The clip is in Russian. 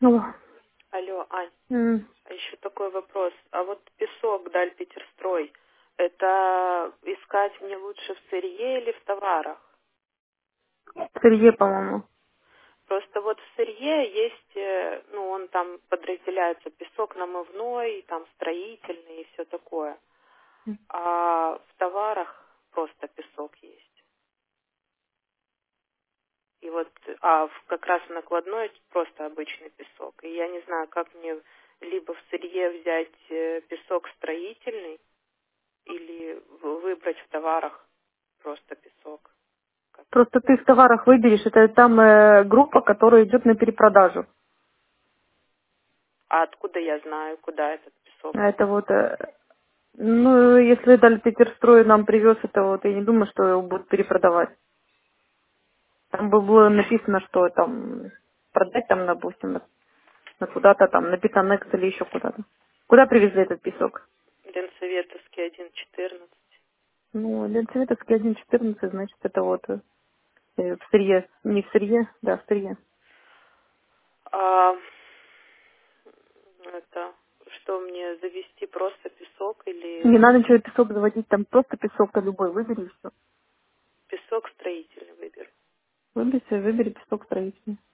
Алло. Алло, Ань, М, а еще такой вопрос. А вот песок Дальпетерстрой, это искать мне лучше в сырье или в товарах? Сырье, по-моему. Просто вот в сырье есть, ну, он там подразделяется песок намывной, там строительный и все такое. А в товарах просто песок есть. И вот, как раз накладной просто обычный песок. И я не знаю, как мне либо в сырье взять песок строительный, или выбрать в товарах просто песок. Как? Просто ты в товарах выберешь, это там группа, которая идет на перепродажу. А откуда я знаю, куда этот песок А это идет? вот, ну, если Дальпетерстрой нам привез, это вот, я не думаю, что его будут перепродавать. Там бы было написано, что там продать там, допустим, на куда-то там, на Питанекс или еще куда-то. Куда привезли этот песок? Ленсоветовский 1.14. Ну, Ленцеветовский 1.14, значит, это вот в сырье. Не в сырье, да, в сырье. А это что мне завести просто песок Не или надо ничего песок заводить, там просто песок любой выбери и все. песок строительный выберу? Выбери песок строительный.